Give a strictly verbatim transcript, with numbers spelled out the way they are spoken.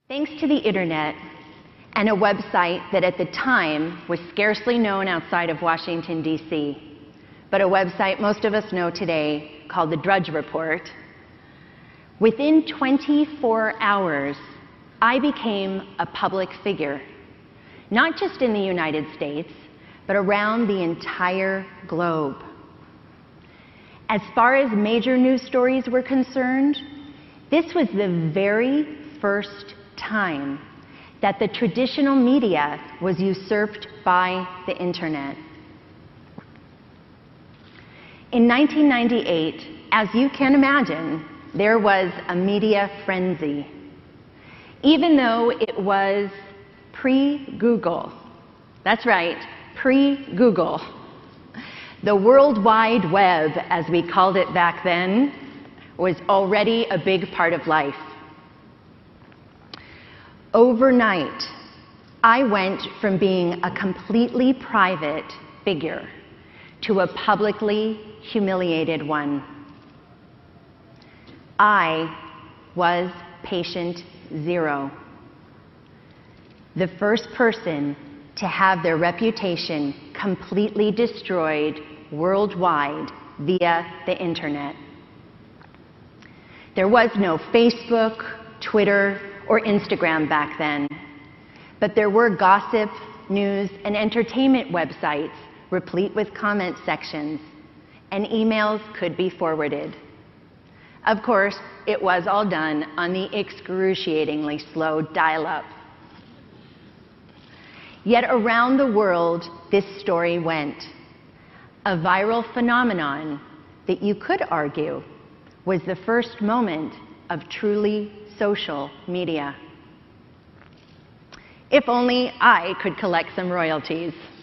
Thanks to the internet and a website that at the time was scarcely known outside of Washington, D C, but a website most of us know today called the Drudge Report, within twenty-four hours, I became a public figure, not just in the United States, but around the entire globe. As far as major news stories were concerned, this was the very first time that the traditional media was usurped by the internet. In nineteen ninety-eight, as you can imagine, there was a media frenzy. Even though it was pre-Google, that's right, pre-Google, the World Wide Web, as we called it back then, was already a big part of life. Overnight, I went from being a completely private figure to a publicly humiliated one. I was patient zero, the first person to have their reputation completely destroyed worldwide via the internet. There was no Facebook, Twitter, or Instagram back then, but there were gossip, news, and entertainment websites replete with comment sections, and emails could be forwarded. Of course, it was all done on the excruciatingly slow dial-up. Yet around the world, this story went. A viral phenomenon that you could argue was the first moment of truly social media. If only I could collect some royalties.